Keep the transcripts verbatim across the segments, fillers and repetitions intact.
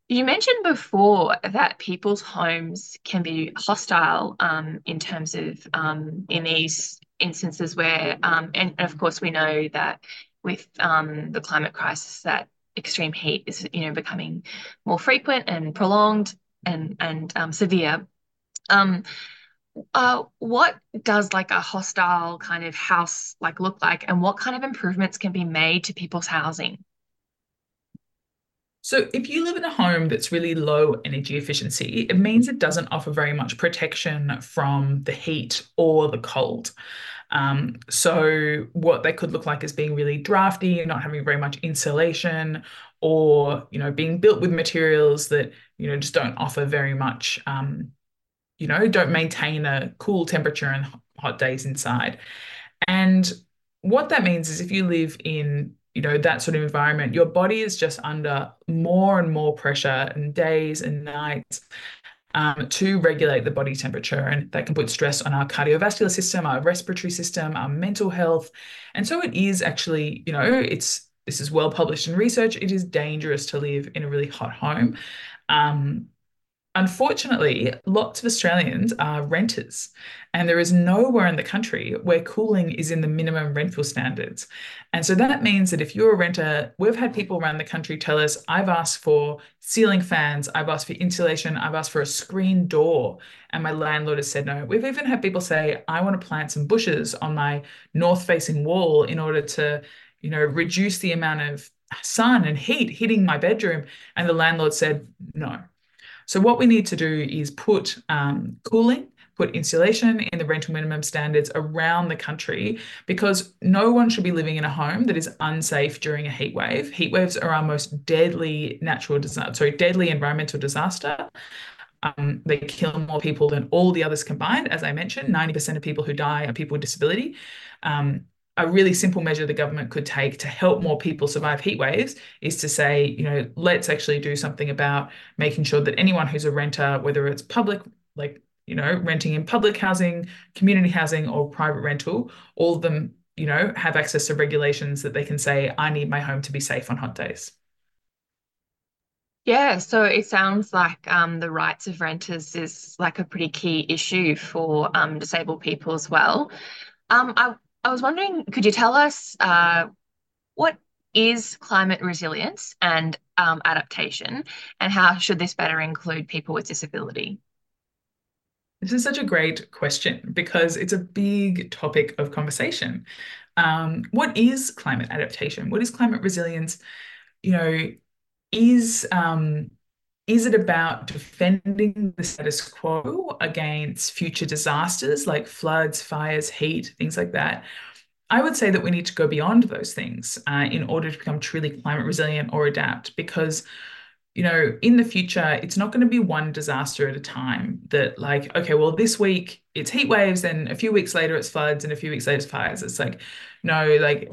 You mentioned before that people's homes can be hostile um, in terms of um, in these instances where, um, and, and of course, we know that with um, the climate crisis, that extreme heat is, you know, becoming more frequent and prolonged and and um, severe. Um, uh, what does like a hostile kind of house like look like, and what kind of improvements can be made to people's housing? So, if you live in a home that's really low energy efficiency, it means it doesn't offer very much protection from the heat or the cold. Um, so, what they could look like is being really drafty, not having very much insulation, or you know, being built with materials that you know just don't offer very much. Um, you know, don't maintain a cool temperature and hot days inside. And what that means is if you live in, you know, that sort of environment, your body is just under more and more pressure and days and nights um, to regulate the body temperature. And that can put stress on our cardiovascular system, our respiratory system, our mental health. And so it is actually, you know, it's this is well published in research. It is dangerous to live in a really hot home. Um, Unfortunately, lots of Australians are renters, and there is nowhere in the country where cooling is in the minimum rental standards. And so that means that if you're a renter, we've had people around the country tell us, I've asked for ceiling fans, I've asked for insulation, I've asked for a screen door, and my landlord has said no. We've even had people say, I want to plant some bushes on my north-facing wall in order to, you know, reduce the amount of sun and heat hitting my bedroom. And the landlord said no. So what we need to do is put um, cooling, put insulation in the rental minimum standards around the country because no one should be living in a home that is unsafe during a heat wave. Heat waves are our most deadly natural disaster, sorry, deadly environmental disaster. Um, they kill more people than all the others combined. As I mentioned, ninety percent of people who die are people with disability. Um, a really simple measure the government could take to help more people survive heat waves is to say, you know, let's actually do something about making sure that anyone who's a renter, whether it's public, like, you know, renting in public housing, community housing, or private rental, all of them, you know, have access to regulations that they can say, I need my home to be safe on hot days. Yeah, so it sounds like um, the rights of renters is like a pretty key issue for um, disabled people as well. Um, I, I was wondering, could you tell us uh, what is climate resilience and um, adaptation, and how should this better include people with disability? This is such a great question because it's a big topic of conversation. Um, what is climate adaptation? What is climate resilience? You know, is um, is it about defending the status quo against future disasters like floods, fires, heat, things like that? I would say that we need to go beyond those things uh, in order to become truly climate resilient or adapt because you know, in the future, it's not going to be one disaster at a time that, like, okay, well, this week it's heat waves, and a few weeks later it's floods, and a few weeks later it's fires. It's like, no, like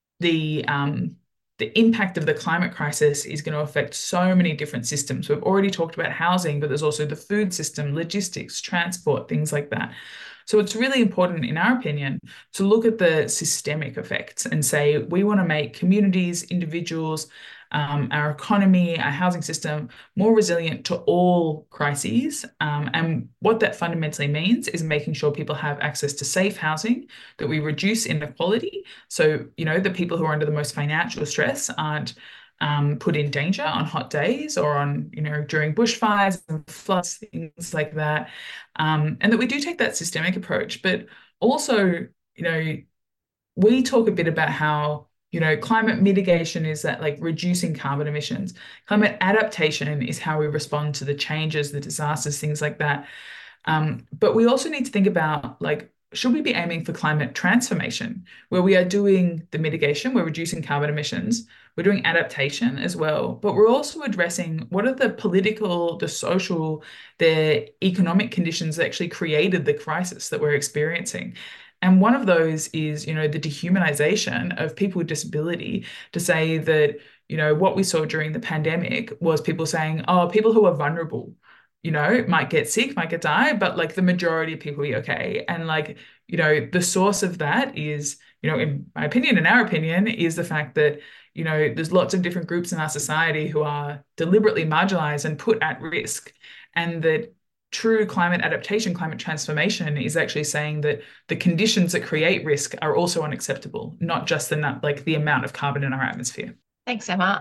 the um the impact of the climate crisis is going to affect so many different systems. We've already talked about housing, but there's also the food system, logistics, transport, things like that. So it's really important, in our opinion, to look at the systemic effects and say we want to make communities, individuals, um, our economy, our housing system more resilient to all crises. Um, and what that fundamentally means is making sure people have access to safe housing, that we reduce inequality. So, you know, the people who are under the most financial stress aren't um, put in danger on hot days or on, you know, during bushfires and floods, things like that. Um, and that we do take that systemic approach. But also, you know, we talk a bit about how, you know, climate mitigation is that like reducing carbon emissions. Climate adaptation is how we respond to the changes, the disasters, things like that. Um, but we also need to think about like, should we be aiming for climate transformation, where we are doing the mitigation, we're reducing carbon emissions, we're doing adaptation as well, but we're also addressing what are the political, the social, the economic conditions that actually created the crisis that we're experiencing. And one of those is, you know, the dehumanization of people with disability to say that, you know, what we saw during the pandemic was people saying, oh, people who are vulnerable, you know, might get sick, might get die, but like the majority of people will be okay. And like, you know, the source of that is, you know, in my opinion, in our opinion, is the fact that, You know, there's lots of different groups in our society who are deliberately marginalized and put at risk, and that true climate adaptation, climate transformation is actually saying that the conditions that create risk are also unacceptable, not just the like the amount of carbon in our atmosphere. Thanks, Emma.